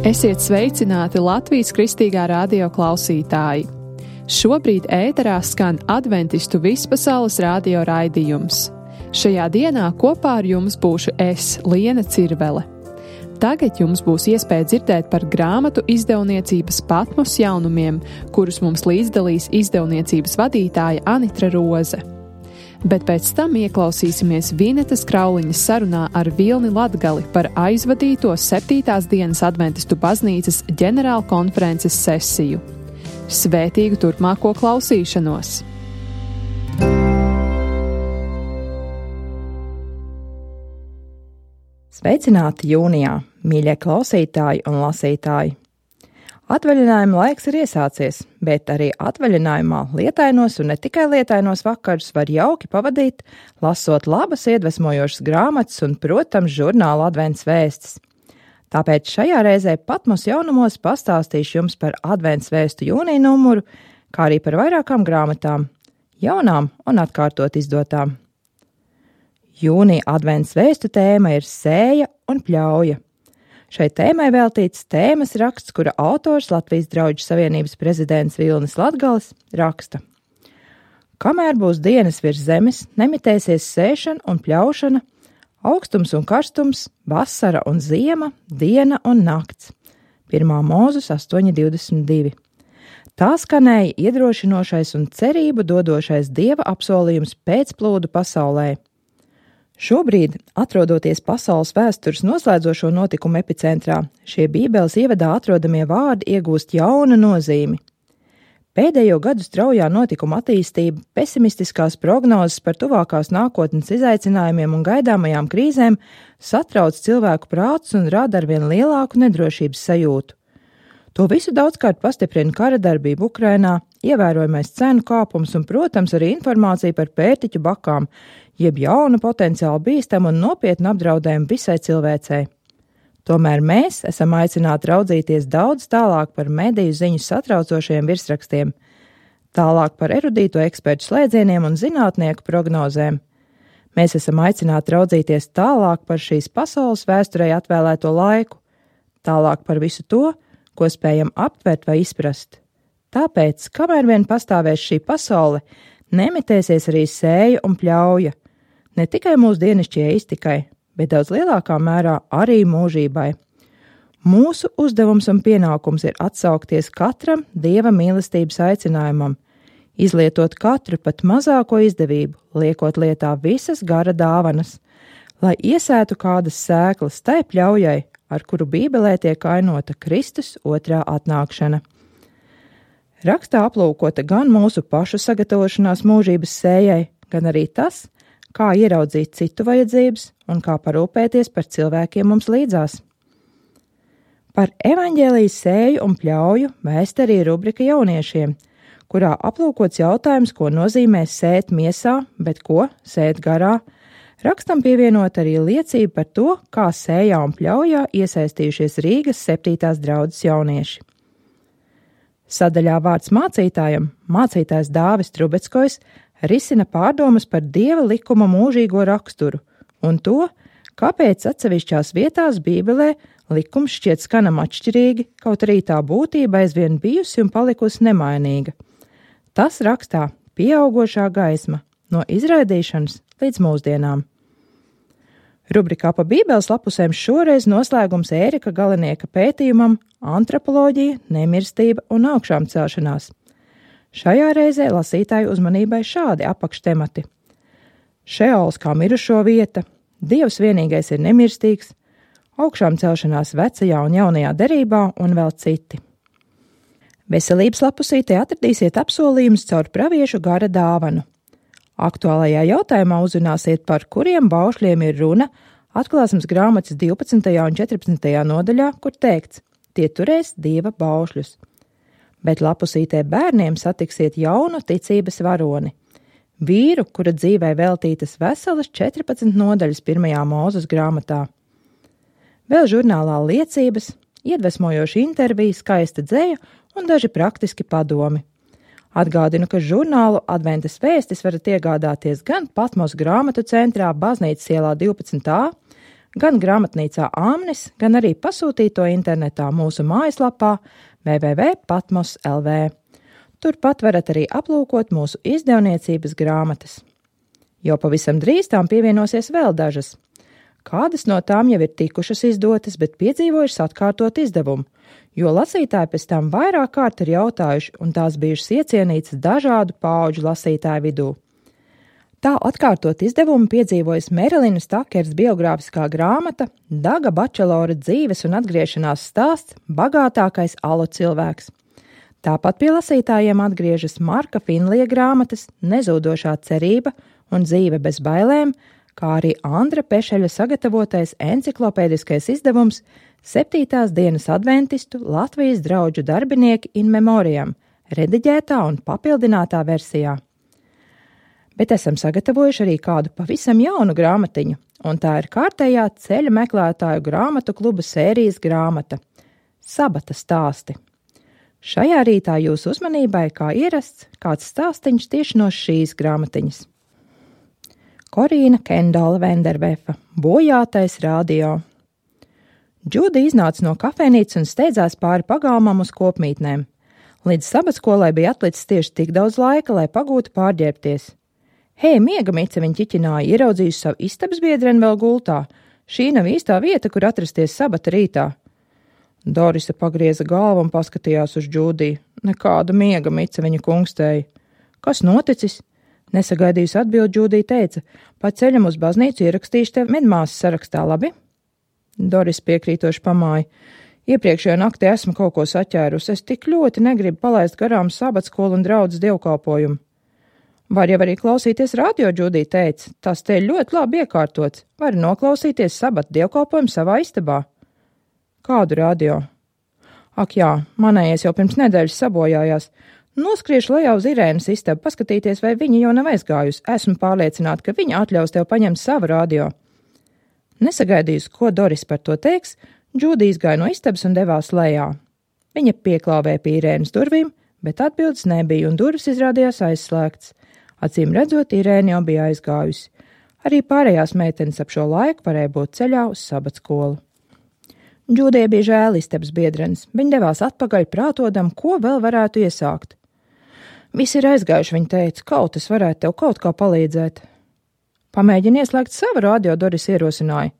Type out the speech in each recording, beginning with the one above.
Esiet sveicināti Latvijas Kristīgā radio klausītāji! Šobrīd ēterā skan adventistu vispasaules radio raidījums. Šajā dienā kopā ar jums būšu es, Liena Cirvele. Tagad jums būs iespēja dzirdēt par grāmatu izdevniecības Patmos jaunumiem, kurus mums līdzdalīs izdevniecības vadītāja Anitra Roze. Bet pēc tam ieklausīsimies Vinetas Krauliņas sarunā ar Vilni Latgali par aizvadīto 7. dienas adventistu baznīcas ģenerāla konferences sesiju. Svētīgu turpmāko klausīšanos! Sveicināti jūnijā, mīļie klausītāji un lasītāji! Atvaļinājuma laiks ir iesācies, bet arī atvaļinājumā lietainos un ne tikai lietainos vakarus var jauki pavadīt, lasot labas iedvesmojošas grāmatas un, protams, žurnāla advents vēstis. Tāpēc šajā reizē Patmos jaunumos pastāstīšu jums par advents vēstu jūnija numuru, kā arī par vairākām grāmatām, jaunām un atkārtot izdotām. Jūnija advents vēstu tēma ir sēja un pļauja. Šai tēmai veltīts tēmas raksts, kura autors Latvijas Drauģu savienības prezidents Vilnis Latgalis raksta. Kamēr būs dienas virs zemes, nemitēsies sēšana un pļaušana, augstums un karstums, vasara un ziema, diena un nakts. 1. Mūzes 8.22. Tā skanēja iedrošinošais un cerību dodošais Dieva apsolījums pēcplūdu pasaulē. Šobrīd, atrodoties pasaules vēstures noslēdzošo notikumu epicentrā, šie Bībeles ievadā atrodamie vārdi iegūst jaunu nozīmi. Pēdējo gadu straujā notikuma attīstība, pesimistiskās prognozes par tuvākās nākotnes izaicinājumiem un gaidāmajām krīzēm satrauc cilvēku prātus un rada arvien lielāku nedrošības sajūtu. To visu daudzkārt pastiprina kara darbība Ukrainā, ievērojamais cenu kāpums un, protams, arī informācija par pērtiķu bakām, jeb jaunu potenciāli bīstamu un nopietnu apdraudējumu visai cilvēcei. Tomēr mēs esam aicināti raudzīties daudz tālāk par mediju ziņu satraucošajiem virsrakstiem, tālāk par erudīto ekspertu slēdzieniem un zinātnieku prognozēm. Mēs esam aicināti raudzīties tālāk par šīs pasaules vēsturei atvēlēto laiku, tālāk par visu to, ko spējam aptvert vai izprast. Tāpēc, kamēr vien pastāvēs šī pasaule, nemitēsies arī sēja un pļauja, ne tikai mūsu dienišķajai iztikai, bet daudz lielākā mērā arī mūžībai. Mūsu uzdevums un pienākums ir atsaukties katram Dieva mīlestības aicinājumam, izlietot katru pat mazāko izdevību, liekot lietā visas gara dāvanas, lai iesētu kādas sēklas tai pļaujai, ar kuru Bībelē tiek ainota Kristus otrā atnākšana. Rakstā aplūkota gan mūsu pašu sagatavošanās mūžības sējai, gan arī tas, kā ieraudzīt citu vajadzības un kā parūpēties par cilvēkiem mums līdzās. Par evaņģēlijas sēju un pļauju vēst arī rubrika jauniešiem, kurā aplūkots jautājums, ko nozīmē sēt miesā, bet ko sēt garā. Rakstam pievienot arī liecību par to, kā sējā un pļaujā iesaistījušies Rīgas 7. draudzes jaunieši. Sadaļā vārds mācītājam, mācītājs Dāvis Trubeckojs risina pārdomas par Dieva likuma mūžīgo raksturu un to, kāpēc atsevišķās vietās Bībelē likums šķiet skanam atšķirīgi, kaut arī tā būtība aizvien bijusi un palikusi nemainīga. Tas rakstā pieaugošā gaisma no izraidīšanas līdz mūsdienām. Rubrikā pa Bībeles lapusēm šoreiz noslēgums Ērika Galinieka pētījumam Antropoloģija, nemirstība un augšām celšanās. Šajā reizē lasītāju uzmanībai šādi apakštemati. Šeols kā mirušo vieta, Dievs vienīgais ir nemirstīgs, augšām celšanās vecajā un jaunajā derībā un vēl citi. Veselības lapusītē atradīsiet apsolījumus caur praviešu gara dāvanu. Aktuālajā jautājumā uzzināsiet, par kuriem baušļiem ir runa Atklāsmes grāmatas 12. un 14. nodaļā, kur teikts, tie turēs Dieva baušļus. Bet lapusītē bērniem satiksiet jaunu ticības varoni, vīru, kura dzīvē veltītas veselas 14 nodaļas 1. Mūzes grāmatā. Vēl žurnālā liecības, iedvesmojoša intervija, skaista dzeja un daži praktiski padomi. Atgādinu, ka žurnālu Adventas vēstis varat iegādāties gan Patmos grāmatu centrā Baznīcas ielā 12a, gan grāmatnīcā Āmnis, gan arī pasūtīt to internetā mūsu mājaslapā www.patmos.lv. Turpat varat arī aplūkot mūsu izdevniecības grāmatas. Jau pavisam drīz tām pievienosies vēl dažas. Kādas no tām jau ir tikušas izdotas, bet piedzīvojušas atkārtot izdevumu, jo lasītāji pēc tam vairāk kārt ir jautājuši, un tās bijušas iecienītas dažādu paudžu lasītāju vidū. Tā atkārtot izdevumu piedzīvojas Merilinas Takers biogrāfiskā grāmata Daga Bačelora dzīves un atgriešanās stāsts Bagātākais alu cilvēks. Tāpat pie lasītājiem atgriežas Marka Finlija grāmatas Nezūdošā cerība un dzīve bez bailēm, kā arī Andra Pešeļa sagatavotais enciklopēdiskais izdevums 7. dienas adventistu Latvijas draudžu darbinieki in memoriam, rediģētā un papildinātā versijā. Bet esam sagatavojuši arī kādu pavisam jaunu grāmatiņu, un tā ir kārtējā ceļa meklētāju grāmatu kluba sērijas grāmata Sabata stāsti. Šajā rītā jūsu uzmanībai, kā ierasts, kāds stāstiņš tieši no šīs grāmatiņas. Korīna Kendala Vendervefa, Bojātais radio. Džuda iznāca no kafejnīcas un steidzās pāri pagalmam uz kopmītnēm. Līdz sabatskolai bija atlicis tieši tik daudz laika, lai pagūtu pārģērbties. Hei, miegamice, viņa ķiķināja, ieraudzījusi savu istabas biedreni vēl gultā. Šī nav īstā vieta, kur atrasties sabata rītā. Dorisa pagrieza galvu un paskatījās uz Džudiju. Nekāda miegamice, viņa kungstēja. Kas noticis? Nesagaidījusi atbildi, Džudija teica, pa ceļam uz baznīcu ierakstīšu tev medmāsas sarakstā, labi? Doris piekrītoši pamāja. Iepriekšējā naktī esmu kaut ko saķērusi, es tik ļoti negribu palaist garām sabatskolu un draudzes dievkalpojumu. Var jau arī klausīties radio, Džudija teica, tas te ir ļoti labi iekārtots, var noklausīties sabata dievkalpojumu savā istabā. Kādu radio? Ak jā, manējais jau pirms nedēļas sabojājās. Noskriešu lejā uz Irēnas istabu, paskatīties, vai viņa jau nav aizgājusi. Esmu pārliecināta, ka viņa atļaus tev paņemt savu radio. Nesagaidījusi, ko Doris par to teiks, Džudija izgāja no istabas un devās lejā. Viņa pieklāvēja pie Irēnas durvīm, bet atbildes nebija un durvis izrādījās aizslēgts. Acīm redzot, Irēna jau bija aizgājusi. Arī pārējās meitenes ap šo laiku varēja būt ceļā uz sabatskolu. Džudijai bija žēl istabas biedrenes. Viņa devās atpakaļ prātodam, ko vēl varētu iesākt. Visi ir aizgājuši, viņa teica, kaut es varētu tev kaut kā palīdzēt. Pamēģini ieslēgt savu radio, Doris ierosināja.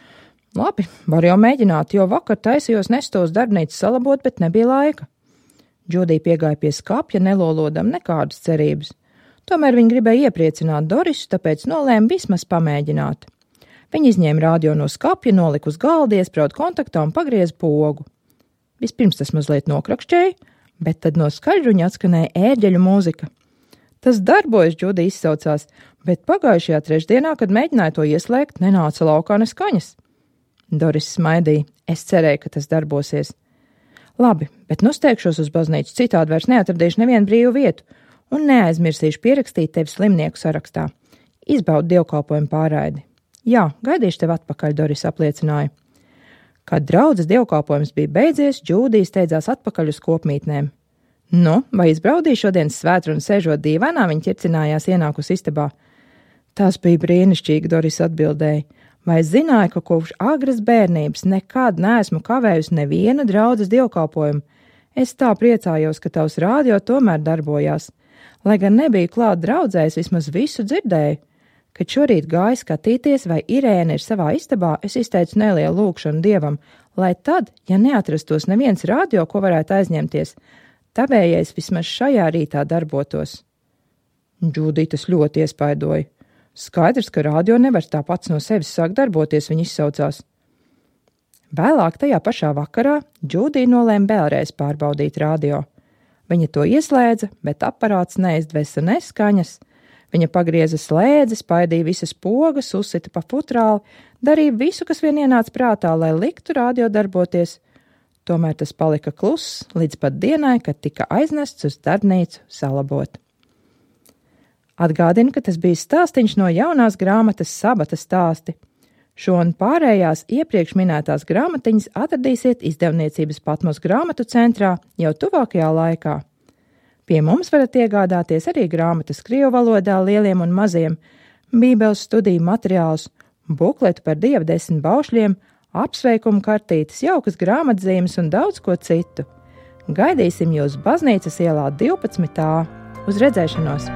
Labi, var jau mēģināt, jo vakar taisījos nestos darbnīcu salabot, bet nebija laika. Džudija piegāja pie skapja, nelolodam nekādas cerības. Tomēr viņa gribēja iepriecināt Dorisu, tāpēc nolēma vismaz pamēģināt. Viņa izņēma radio no skapja, nolika uz galda, iesprauda kontaktā un pagrieza pogu. Vispirms tas mazliet nokrakšķēja, bet tad no skaļruņa atskanēja ērģeļu mūzika. Tas darbojas, Džudija izsaucās, bet pagājušajā trešdienā, kad mēģināja to ieslēgt, nenāca laukā ne skaņas. Doris smaidīja. Es cerēju, ka tas darbosies. Labi, bet nu steigšos uz baznīcu, citādi vairs neatradīšu nevienu brīvu vietu un neaizmirsīšu pierakstīt tevi slimnieku sarakstā. Izbaudi dievkalpojumu pārraidi. Jā, gaidīšu tev atpakaļ, Doris apliecināja. Kad draudzes dievkalpojums bija beidzies, Džudija steidzās atpakaļ uz kopmītnēm. Nu, vai izbraudīja šodienas svētru un sēžot dīvainā, viņa ķircinājās ienākus istabā? Tas bija brīnišķīgi, Doris atbildēja. Vai zināja, ka kopš agras bērnības nekad neesmu kavējusi nevienu draudzes dievkalpojumu? Es tā priecājos, ka tavs radio tomēr darbojās. Lai gan nebija klāt draudzēs, vismaz visu dzirdēju. Kad šorīt gāju skatīties, vai Irēna ir savā istabā, es izteicu nelielu lūgšanu Dievam, lai tad, ja neatrastos neviens radio, ko varētu aizņemties, tavējais vismaz šajā rītā darbotos. Džudija tas ļoti iespaidoja. Skaidrs, ka radio nevar tā pats no sevis sākt darboties, viņa izsaucās. Vēlāk tajā pašā vakarā Džudija nolēma vēlreiz pārbaudīt radio. Viņa to ieslēdza, bet aparāts neizdvesa neskaņas. Viņa pagrieza slēdzi, spaidīja visas pogas, uzsita pa futrāli, darīja visu, kas vien ienāca prātā, lai liktu radio darboties. Tomēr tas palika kluss līdz pat dienai, kad tika aiznests uz darbnīcu salabot. Atgādinu, ka tas bija stāstiņš no jaunās grāmatas Sabata stāsti. Šo un pārējās iepriekš minētās grāmatiņas atradīsiet izdevniecības Patmos grāmatu centrā jau tuvākajā laikā. Pie mums varat iegādāties arī grāmatas krievu valodā lieliem un maziem, bībeles studiju materiālus, bukletu par Dieva 10 baušļiem, apsveikumu kartītes, jaukas grāmatzīmes un daudz ko citu. Gaidīsim jūs Baznīcas ielā 12. Uz redzēšanos!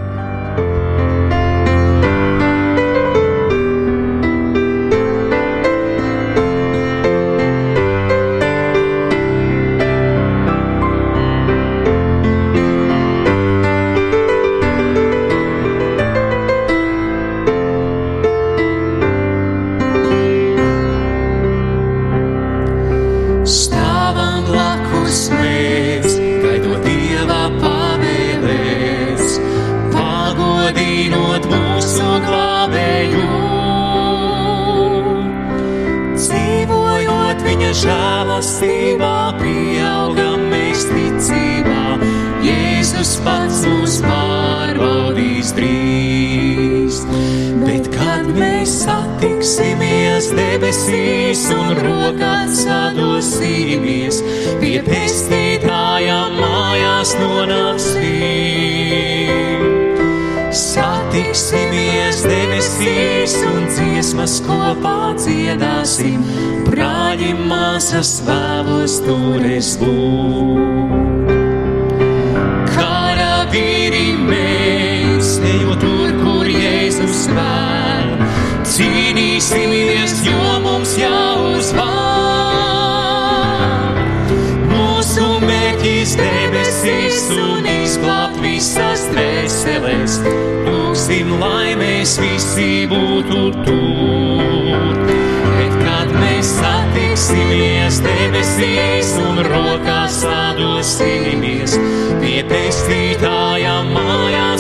Žēlastībā pieaugam mēs ticībā, Jēzus pats mūs pārbaudīs drīz. Bet kad mēs satiksimies debesīs un rokās sadosīmies, pie pestītāja mājās nonāksim. Satiksimies debesīs un dziesmas kopā dziedāsim, brāļi, māsas, vēlos tur es būt. Karavīri mēs, ejot tur, kur Jēzus vēl, cīnīsimies, jo mums jāuzvar. Mūsu mērķis debesīs un izglābt visas dvēseles, lūgsim, lai mēs visi būtu tur. Bet kad mēs satiksimies debesīs un rokās sadosimies, pie pestītāja mājās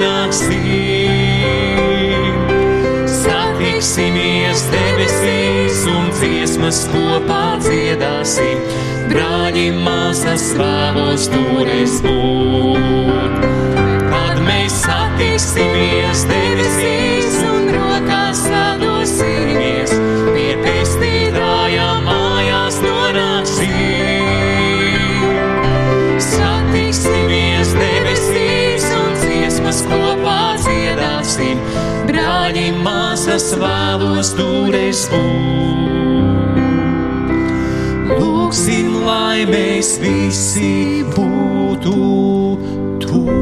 nonāksim. Satiksimies debesīs un dziesmas kopā dziedāsim, brāļi, māsas, vēlos tur es būt. Kad mēs satiksimies debesīs un rokās sadosimies, pie pestītāja mājās nonāksim. Satiksimies debesīs un dziesmas kopā dziedāsim, brāļi, māsas, vēlos tur es būt. Lūgsim, lai mēs visi būtu tur.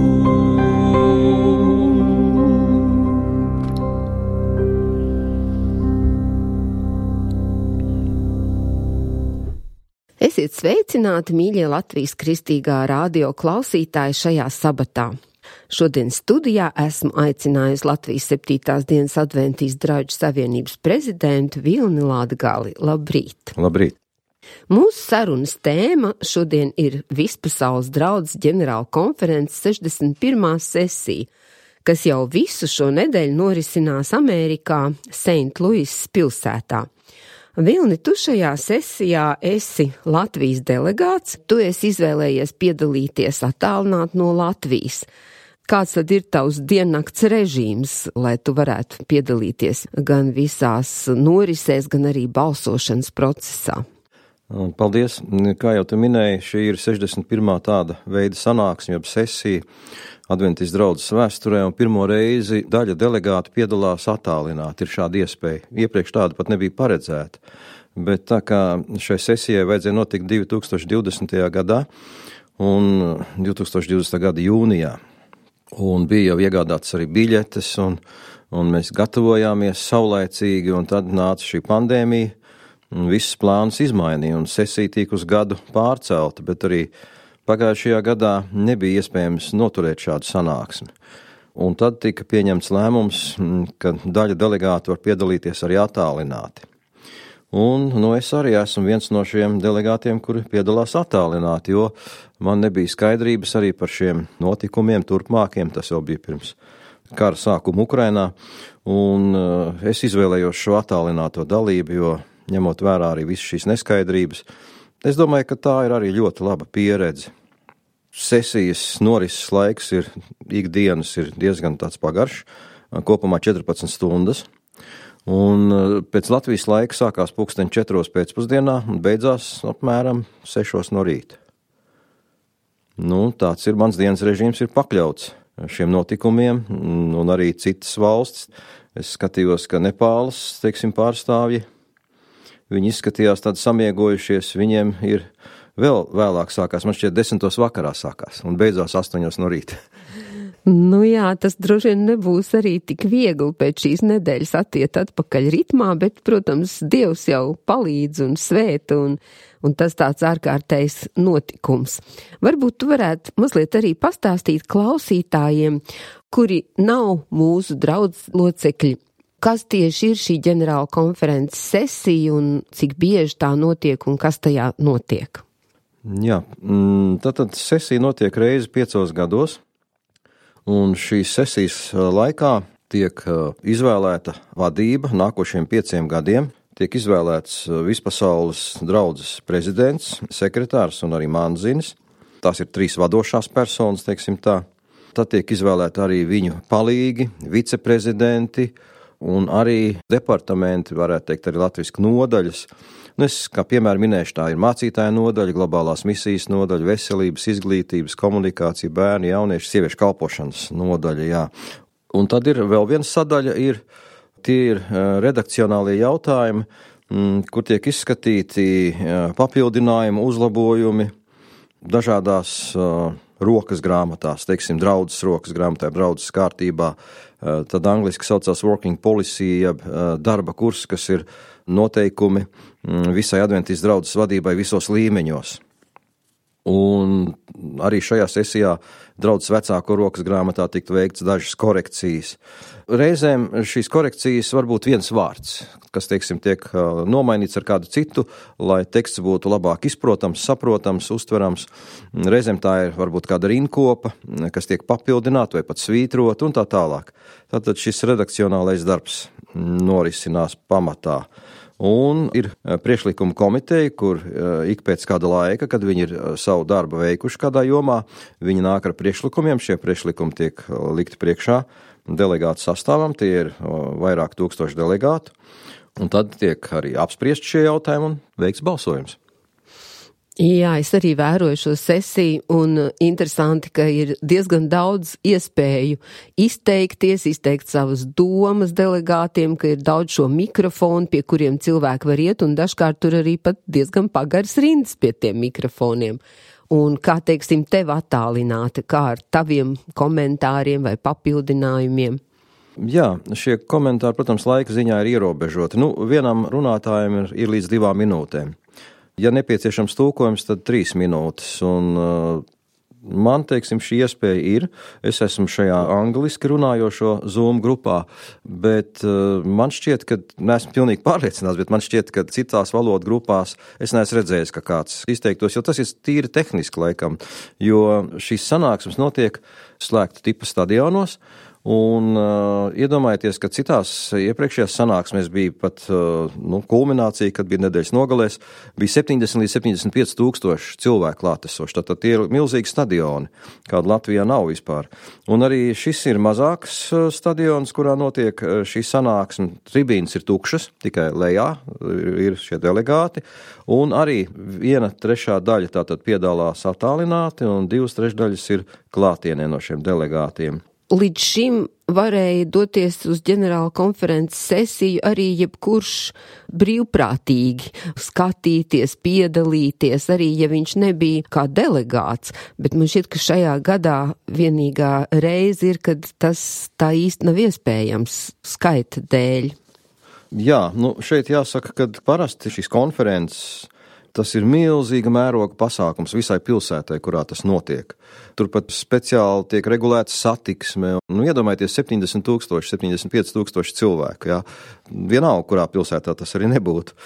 Esiet sveicināti, mīļie Latvijas kristīgā radio klausītāji šajā sabatā. Šodien studijā esmu aicinājusi Latvijas 7. dienas adventistu draugu savienības prezidentu Vilni Latgali. Labrīt! Labrīt! Mūsu sarunas tēma šodien ir Vispasaules draudzes ģenerāla konferences 61. sesija, kas jau visu šo nedēļu norisinās Amerikā, St. Louisas pilsētā. Vilni, tu šajā sesijā esi Latvijas delegāts, tu esi izvēlējies piedalīties attālināt no Latvijas. Kāds tad ir tavs diennakts režīms, lai tu varētu piedalīties gan visās norisēs, gan arī balsošanas procesā? Paldies. Kā jau tu minēji, šī ir 61. tāda veida sanāksme, jeb sesija Adventistu draudzes vēsturē, un pirmo reizi daļa delegātu piedalās attālināt. Ir šāda iespēja. Iepriekš tāda pat nebija paredzēta. Bet tā kā šai sesijai vajadzēja notikt 2020. gadā un 2020. gada jūnijā, un bija jau iegādātas arī biļetes, un mēs gatavojāmies saulaicīgi, un tad nāca šī pandēmija, un viss plāns izmainīja, un sesija tika uz gadu pārcelta, bet arī pagājušajā gadā nebija iespējams noturēt šādu sanāksmi. Un tad tika pieņemts lēmums, ka daļa delegātu var piedalīties arī attālināti. Un es arī esmu viens no šiem delegātiem, kuri piedalās attālināti, jo man nebija skaidrības arī par šiem notikumiem turpmākiem, tas jau bija pirms kara sākuma Ukrainā, un es izvēlējos šo attālināto dalību, jo ņemot vērā arī visas šīs neskaidrības, es domāju, ka tā ir arī ļoti laba pieredze. Sesijas norises laiks ir ikdienas ir diezgan tāds pagaršs, kopumā 14 stundas, un pēc Latvijas laika sākās 4:00 pēcpusdienā un beidzās apmēram 6:00 no rīta. Tāds ir mans dienas režīms, ir pakļauts šiem notikumiem, un arī citas valstis. Es skatījos, ka Nepālas, teiksim, pārstāvji, viņi izskatījās tādi samiegojušies, viņiem ir vēl vēlāk sākās, man šķiet 10. vakarā sākās, un beidzās 8. no rīta. Nu jā, tas droši vien nebūs arī tik viegli pēc šīs nedēļas attiet atpakaļ ritmā, bet, protams, Dievs jau palīdz un svēta, un tas tāds ārkārtējs notikums. Varbūt tu varētu mazliet arī pastāstīt klausītājiem, kuri nav mūsu draudz locekļi, kas tieši ir šī ģenerāla konferences sesija un cik bieži tā notiek un kas tajā notiek? Jā, tātad sesija notiek reizi 5 gados. Un šīs sesijas laikā tiek izvēlēta vadība nākošiem 5 gadiem, tiek izvēlēts vispasaules draudzes prezidents, sekretārs un arī manzinis. Tās ir 3 vadošās personas, teiksim tā. Tad tiek izvēlēti arī viņu palīgi, viceprezidenti un arī departamenti, varētu teikt arī latviski nodaļas. Es kā piemēru minēšu, tā ir mācītāja nodaļa, globālās misijas nodaļa, veselības, izglītības, komunikācija, bērnu, jauniešu, sieviešu kalpošanas nodaļa, jā. Un tad ir vēl viena sadaļa, tie ir redakcionālie jautājumi, kur tiek izskatīti papildinājumi, uzlabojumi dažādās rokas grāmatās, teiksim, draudzes rokas grāmatā, draudzes kārtībā, tad angliski saucās working policy, jeb darba kurs, kas ir noteikumi visai adventistu draudzes vadībai visos līmeņos. Un arī šajā sesijā draudzes vecāko rokas grāmatā tiktu veikts dažas korekcijas. Reizēm šīs korekcijas var būt viens vārds, kas, teiksim, tiek nomainīts ar kādu citu, lai teksts būtu labāk izprotams, saprotams, uztverams. Reizēm tā ir varbūt kāda rinkopa, kas tiek papildināta vai pat svītrot un tā tālāk. Tātad šis redakcionālais darbs norisinās pamatā. Un ir priekšlikuma komiteja, kur ik pēc kāda laika, kad viņi ir savu darbu veikuši kādā jomā, viņi nāk ar priekšlikumiem, šie priekšlikumi tiek likti priekšā delegātu sastāvam, tie ir vairāk tūkstoši delegātu, un tad tiek arī apspriest šie jautājumi un veikts balsojums. Jā, es arī vēroju šo sesiju, un interesanti, ka ir diezgan daudz iespēju izteikt savas domas delegātiem, ka ir daudz šo mikrofonu, pie kuriem cilvēki var iet, un dažkārt tur arī pat diezgan pagaras rindas pie tiem mikrofoniem. Un kā, teiksim, tev attālināti, kā ar taviem komentāriem vai papildinājumiem? Jā, šie komentāri, protams, laika ziņā ir ierobežoti. Vienam runātājam ir līdz 2 minūtēm. Ja nepieciešams tulkojums, tad 3 minūtes, un man, teiksim, šī iespēja ir. Es esmu šajā angliski runājošo Zoom grupā, bet man šķiet, ka, neesmu pilnīgi pārliecināts, bet man šķiet, ka citās valodu grupās es neesmu redzējis, ka kāds izteiktos, jo tas ir tīri tehniski laikam, jo šīs sanāksmes notiek slēgta tipa stadionos. Un iedomājieties, ka citās iepriekšējās sanāksmēs bija pat kulminācija, kad bija nedēļas nogalēs, bija 70 līdz 75 tūkstoši cilvēku klātesoši. Tātad tie ir milzīgi stadioni, kāda Latvijā nav vispār. Un arī šis ir mazāks stadions, kurā notiek šī sanāksme. Tribīnes ir tukšas, tikai lejā ir šie delegāti. Un arī 1/3 daļa tātad piedalās attālināti, un 2/3 ir klātienē no šiem delegātiem. Līdz šim varēja doties uz ģenerāla konferences sesiju arī jebkurš brīvprātīgi skatīties, piedalīties, arī ja viņš nebija kā delegāts, bet man šķiet, ka šajā gadā vienīgā reize ir, kad tas tā īsti nav iespējams skaita dēļ. Jā, šeit jāsaka, ka parasti šīs konferences tas ir milzīga mēroga pasākums visai pilsētai, kurā tas notiek. Turpat speciāli tiek regulēta satiksme. Iedomājieties 70 tūkstoši, 75 tūkstoši cilvēku. Jā. Vienalga, kurā pilsētā tas arī nebūtu.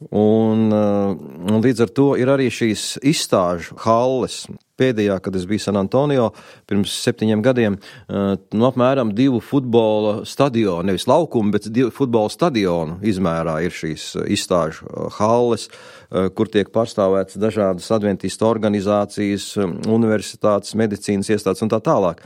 Un līdz ar to ir arī šīs izstāžu halles. Pēdējā, kad es biju San Antonio, pirms 7 gadiem, apmēram 2 futbola stadionu, nevis laukumu, bet 2 futbola stadionu izmērā ir šīs izstāžu halles, kur tiek pārstāvētas dažādas adventistu organizācijas, universitātes, medicīnas iestādes un tā tālāk.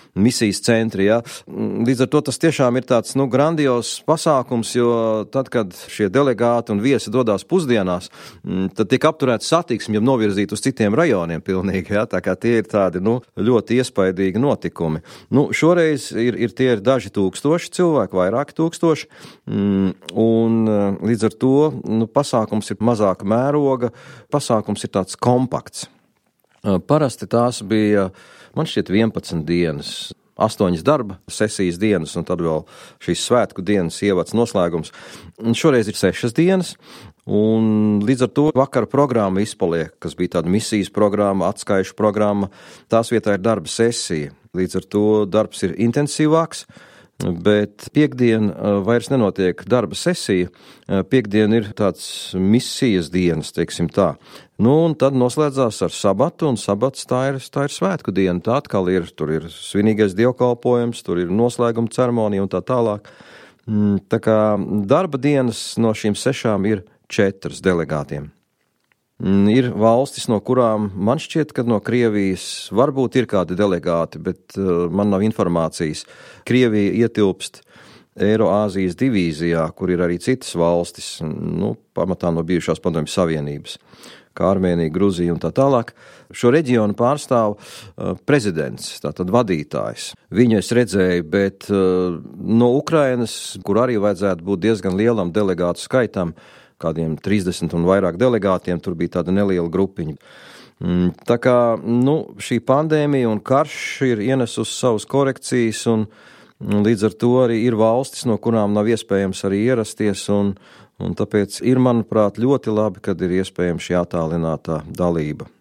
misijas centri, jā. Līdz ar to tas tiešām ir tāds, grandios pasākums, jo tad, kad šie delegāti un viesi dodās pusdienās, tad tiek apturēta satiksme, jau novirzīt uz citiem rajoniem pilnīgi, jā. Tā kā tie ir tādi, ļoti iespaidīgi notikumi. Šoreiz ir tie ir daži tūkstoši cilvēku, vairāki tūkstoši, un līdz ar to, pasākums ir mazāka mēroga, pasākums ir tāds kompakts. Parasti tās bija, man šķiet, 11 dienas, 8 darba sesijas dienas, un tad vēl šīs svētku dienas ievads noslēgums. Šoreiz ir 6 dienas, un līdz ar to vakara programma izpaliek, kas bija tāda misijas programma, atskaišu programma, tās vietā ir darba sesija. Līdz ar to darbs ir intensīvāks, bet piektdien vairs nenotiek darba sesija, piektdien ir tāds misijas dienas, teiksim tā. Un tad noslēdzās ar sabatu, un sabats tā ir svētku diena, tā atkal tur ir svinīgais dievkalpojums, tur ir noslēguma ceremonija un tā tālāk. Tā kā darba dienas no šīm 6 ir 4 delegātiem. Ir valstis, no kurām man šķiet, ka no Krievijas varbūt ir kādi delegāti, bet man nav informācijas. Krievija ietilpst Eiroāzijas divīzijā, kur ir arī citas valstis, pamatā no bijušās Padomju Savienības, kā Armēnija, Gruzija un tā tālāk. Šo reģionu pārstāv prezidents, tātad vadītājs. Viņu es redzēju, bet no Ukrainas, kur arī vajadzētu būt diezgan lielam delegātu skaitam, kādiem 30 un vairāk delegātiem, tur bija tāda neliela grupiņa. Tā kā, šī pandēmija un karš ir ienesusi savas korekcijas, un līdz ar to arī ir valstis, no kurām nav iespējams arī ierasties, un tāpēc ir, manuprāt, ļoti labi, kad ir iespējams šī attālinātā dalība.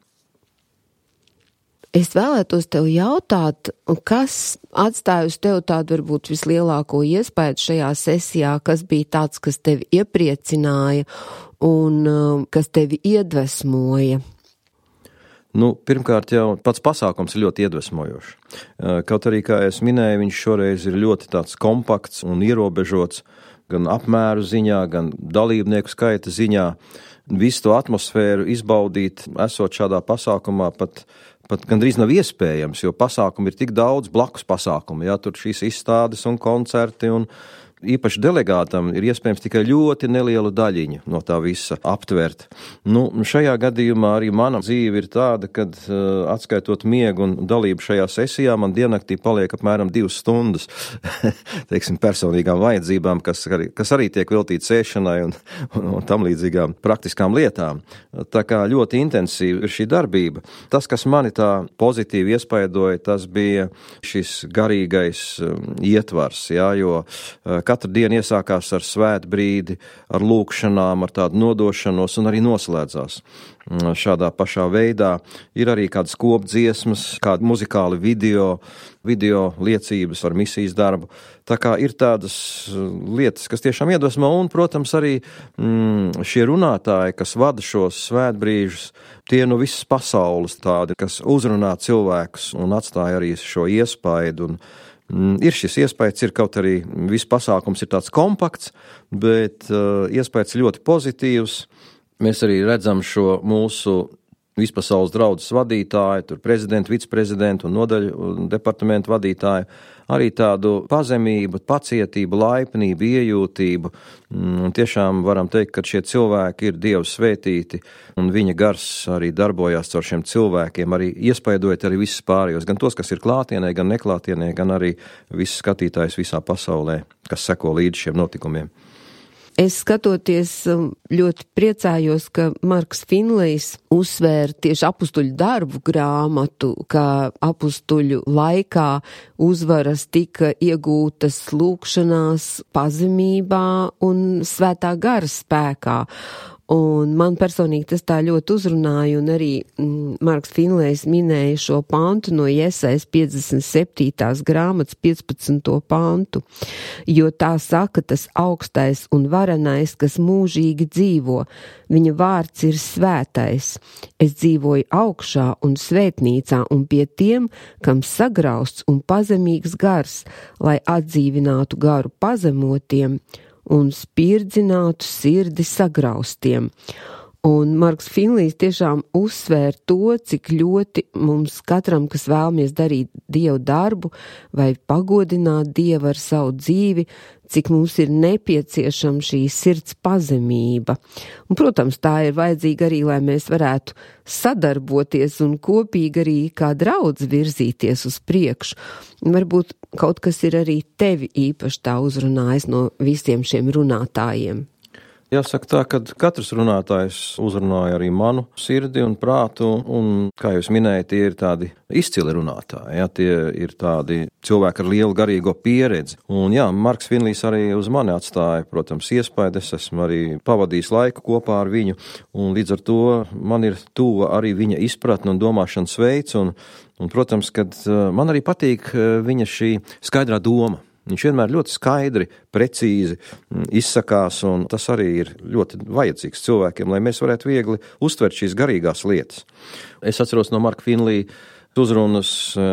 Es vēlētos tev jautāt, kas atstāja uz tev tādu varbūt vislielāko iespēju šajā sesijā, kas bija tāds, kas tevi iepriecināja un kas tevi iedvesmoja? Pirmkārt jau pats pasākums ir ļoti iedvesmojošs. Kaut arī, kā es minēju, viņš šoreiz ir ļoti tāds kompakts un ierobežots gan apmēru ziņā, gan dalībnieku skaita ziņā. Visu to atmosfēru izbaudīt, esot šādā pasākumā, pat gandrīz nav iespējams, jo pasākumu ir tik daudz blakus pasākumu, tur šīs izstādes un koncerti, un īpaši delegātam ir iespējams tikai ļoti nelielu daļiņu no tā visa aptvert. Šajā gadījumā arī mana dzīve ir tāda, kad atskaitot miegu un dalību šajā sesijā, man diennaktī paliek apmēram 2 stundas, teiksim, personīgām vajadzībām, kas arī tiek veltīts ēšanai un tam līdzīgām praktiskām lietām. Tā kā ļoti intensīva ir šī darbība. Tas, kas mani tā pozitīvi iespaidoja, tas bija šis garīgais ietvars, jo katra diena iesākās ar svētbrīdi, ar lūkšanām, ar tādu nodošanos un arī noslēdzās šādā pašā veidā. Ir arī kādas kopdziesmas, kādi muzikāli video liecības par misijas darbu. Tā kā ir tādas lietas, kas tiešām iedvesmo, un, protams, arī šie runātāji, kas vada šos svētbrīžus, tie no visas pasaules tādi, kas uzrunā cilvēkus un atstāja arī šo iespaidu. Ir šis iespējas, ir kaut arī viss pasākums ir tāds kompakts, bet iespējas ļoti pozitīvs. Mēs arī redzam šo mūsu vispasaules draudzes vadītāju, tur prezidentu, viceprezidentu un nodaļu departamentu vadītāju, arī tādu pazemību, pacietību, laipnību, iejūtību. Tiešām varam teikt, ka šie cilvēki ir Dieva svētīti, un viņa gars arī darbojās caur šiem cilvēkiem, arī iespaidojot arī visus pārējos, gan tos, kas ir klātienē, gan neklātienē, gan arī visus skatītājus visā pasaulē, kas seko līdz šiem notikumiem. Es skatoties ļoti priecājos, ka Marks Finlejs uzsvēra tieši apustuļu darbu grāmatu, ka apustuļu laikā uzvaras tika iegūtas lūkšanās, pazemībā un svētā gara spēkā. Un man personīgi tas tā ļoti uzrunāja, un arī Marks Finlejs minēja šo pantu no Jesajas 57. grāmatas 15. pantu, jo tā saka tas augstais un varenais, kas mūžīgi dzīvo, viņa vārds ir svētais. Es dzīvoju augšā un svētnīcā un pie tiem, kam sagrausts un pazemīgs gars, lai atdzīvinātu garu pazemotiem un spirdzinātu sirdi sagraustiem. Un Marks Finlijs tiešām uzsvēr to, cik ļoti mums katram, kas vēlamies darīt Dievu darbu vai pagodināt Dievu ar savu dzīvi, cik mums ir nepieciešama šī sirds pazemība. Un, protams, tā ir vajadzīga arī, lai mēs varētu sadarboties un kopīgi arī kā draudz virzīties uz priekšu. Un varbūt kaut kas ir arī tevi īpaši tā uzrunājis no visiem šiem runātājiem. Jāsaka tā, ka katrs runātājs uzrunāja arī manu sirdi un prātu, un, kā jūs minējat, tie ir tādi izcili runātāji, ja, tie ir tādi cilvēki ar lielu garīgo pieredzi. Un jā, Marks Finlijs arī uz mani atstāja, protams, iespaidu, es esmu arī pavadījis laiku kopā ar viņu, un līdz ar to man ir tuva arī viņa izpratne un domāšanas veids, un protams, kad man arī patīk viņa šī skaidrā doma. Viņš vienmēr ļoti skaidri, precīzi izsakās, un tas arī ir ļoti vajadzīgs cilvēkiem, lai mēs varētu viegli uztvert šīs garīgās lietas. Es atceros no Marka Finlija uzrunas,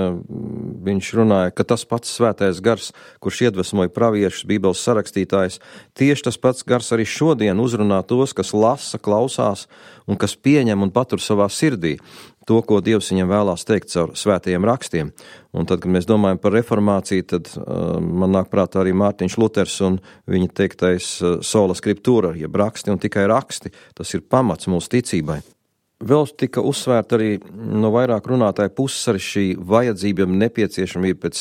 viņš runāja, ka tas pats svētais gars, kurš iedvesmoja praviešus, Bībeles sarakstītājs, tieši tas pats gars arī šodien uzrunā tos, kas lasa, klausās un kas pieņem un patur savā sirdī to, ko Dievs viņam vēlās teikt caur svētajiem rakstiem. Un tad, kad mēs domājam par reformāciju, tad man nāk prātā arī Mārtiņš Luters un viņa teiktais sola scriptura, jeb raksti un tikai raksti. Tas ir pamats mūsu ticībai. Vēl tika uzsvērta arī no vairāk runātāju puses arī šī vajadzība, nepieciešamība pēc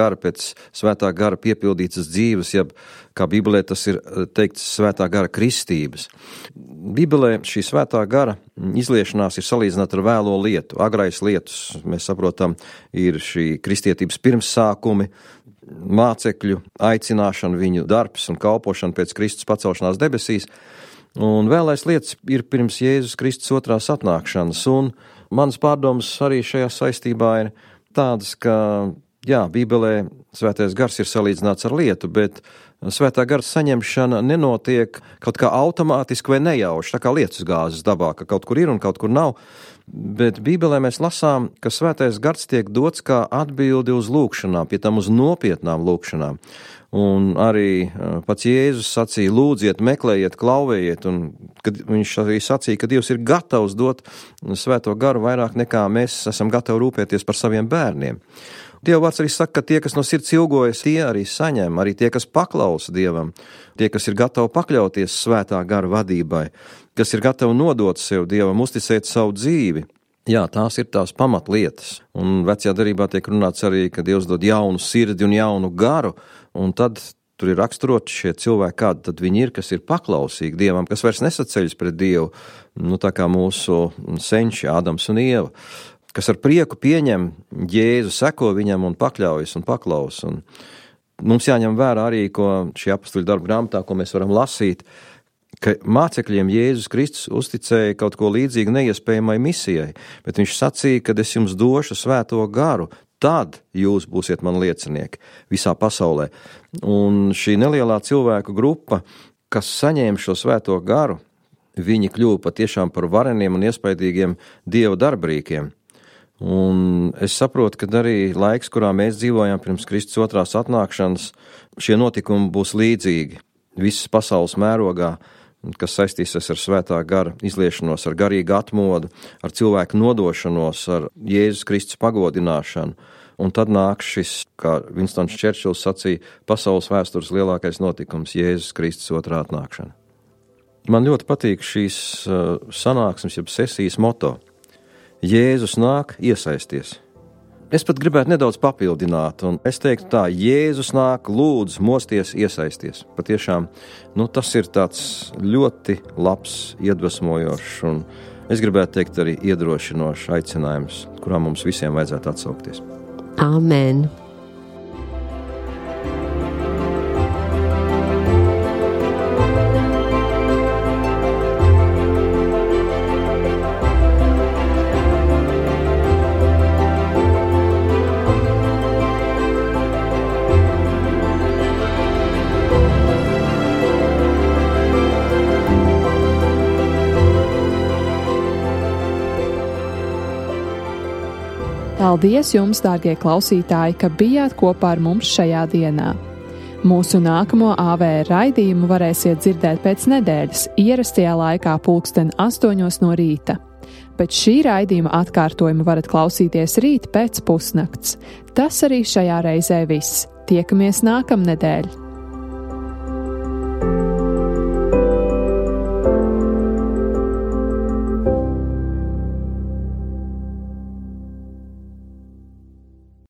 svētā gara piepildītas dzīves, jeb, kā Bībelē tas ir teikts, svētā gara kristības. Bībelē šī svētā gara izliešanās ir salīdzināta ar vēlo lietu, agrais lietus. Mēs saprotam, ir šī kristietības pirmsākumi, mācekļu aicināšana, viņu darbs un kalpošana pēc Kristus pacelšanās debesīs. Un vēlais lietas ir pirms Jēzus Kristus otrās atnākšanas, un manas pārdomas arī šajā saistībā ir tādas, ka, jā, Bībelē svētais gars ir salīdzināts ar lietu, bet svētā gara saņemšana nenotiek kaut kā automātiski vai nejauši, tā kā lietusgāzes dabā, ka kaut kur ir un kaut kur nav, bet Bībelē mēs lasām, ka svētais gars tiek dots kā atbildi uz lūkšanām, pie tam uz nopietnām lūkšanām. Un arī pats Jēzus sacīja, lūdziet, meklējiet, klauvējiet, un kad viņš arī sacīja, ka Dievs ir gatavs dot svēto garu vairāk nekā mēs esam gatavi rūpēties par saviem bērniem. Dieva vārds arī saka, ka tie, kas no sirds ilgojas, tie arī saņem, arī tie, kas paklausa Dievam, tie, kas ir gatavi pakļauties svētā gara vadībai, kas ir gatavi nodot sev Dievam, uzticēt savu dzīvi. Jā, tās ir tās pamatlietas. Un vecajā derībā tiek runāts arī, ka Dievs dod jaunu sirdi un jaunu garu, un tad tur ir raksturoti šie cilvēki, kādi tad viņi ir, kas ir paklausīgi Dievam, kas vairs nesaceļas pret Dievu, tā kā mūsu senči Ādams un Ieva, kas ar prieku pieņem Jēzu, seko viņam un pakļaujas un paklaus. Un mums jāņem vērā arī, ko šī apostuļu darba grāmatā, ko mēs varam lasīt, ka mācekļiem Jēzus Kristus uzticēja kaut ko līdzīgu neiespējamai misijai, bet viņš sacīja, kad es jums došu svēto garu, tad jūs būsiet man liecinieki visā pasaulē. Un šī nelielā cilvēku grupa, kas saņēma šo svēto garu, viņi kļuva patiešām par vareniem un iespaidīgiem Dieva darbrīkiem. Un es saprotu, ka arī laiks, kurā mēs dzīvojam pirms Kristus otrās atnākšanas, šie notikumi būs līdzīgi visas pasaules mērogā, kas saistīsies ar svētā gara izliešanos, ar garīgu atmodu, ar cilvēku nodošanos, ar Jēzus Kristus pagodināšanu. Un tad nāk šis, kā Winstons Čerčils sacīja, pasaules vēstures lielākais notikums – Jēzus Kristus otrā atnākšana. Man ļoti patīk šīs sanāksmes, jeb sesijas moto. Jēzus nāk, iesaisties. Es pat gribētu nedaudz papildināt, un es teiktu tā, Jēzus nāk, lūdzu, mosties, iesaisties. Patiešām, tas ir tāds ļoti labs, iedvesmojošs, un es gribētu teikt arī iedrošinošs aicinājums, kurā mums visiem vajadzētu atsaukties. Āmen! Paldies jums, dārgie klausītāji, ka bijāt kopā ar mums šajā dienā. Mūsu nākamo AVR raidījumu varēsiet dzirdēt pēc nedēļas, ierastajā laikā 8:00 no rīta. Pēc šī raidījuma atkārtojumu varat klausīties rīt pēc pusnakts. Tas arī šajā reizē viss. Tiekamies nākamnedēļ!